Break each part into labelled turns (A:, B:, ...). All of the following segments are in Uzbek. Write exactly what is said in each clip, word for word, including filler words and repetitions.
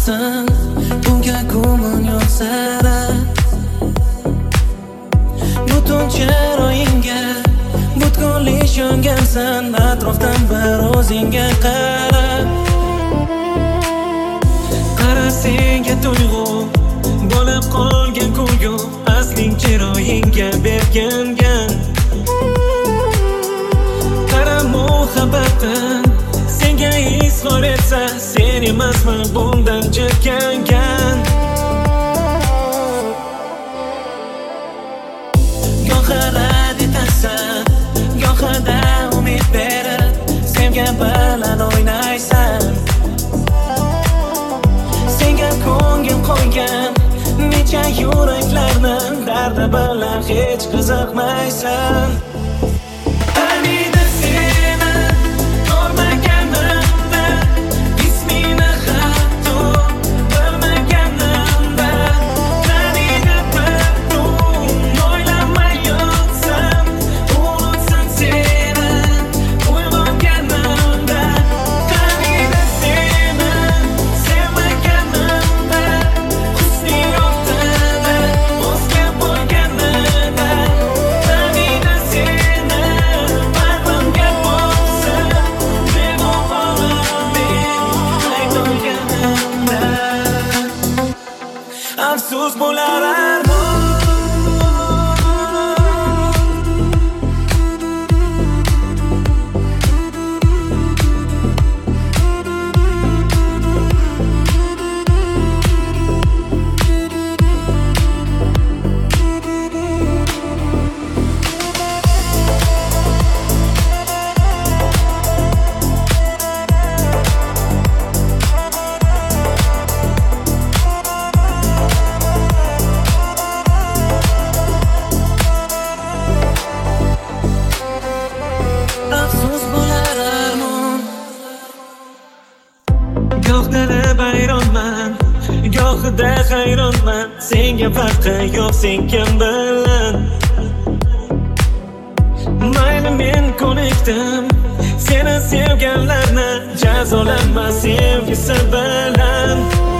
A: qilsin bunga gumon yo'qsara. Butun chiroyingga butkul ishongansan, atrofdan bir o'zingga qara. Qara senga tuyg'u bo'lib qolgan kulgu, asling chiroyingga berkingan. Qara muhabbatim senga izhor etsa, sen emasmi bundan jirkangan. Gohida detasan, gohida umid berib sevga bilan o'ynaysan. Senga ko'ngil qo'ygan necha yuraklarni dardi bilan hech qiziqmaysan. Taniydi seni ko'rmaganimda, ismini hatto bilmaganimda. Taniydi bir kun o'ylamay yotsam, unutsin seni uyg'onganimda. Taniydi seni sevmaganimda, husni yo'qdi o'zga bo'lganimda. Taniydi seni bag'rimga bosib, bego'g'olim aytolganimda. Afsus bo'lar armon. Afsus bo'lar armon. Gohida bayronman, gohida hayronman. Senga farqi yo'q, sen kim bilan. Mayli men ko'nikdim seni sevganlarni, jazolanma sevgisi bilan.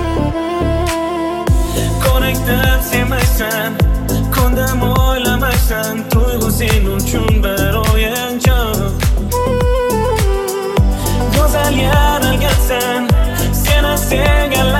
A: Ko'nikdim sevmaysan, ko'ndim o'ylamaysan. Tuyg'u sen uchun bir o'yinchoq. Go'zal yaralgansan, seni sevganlar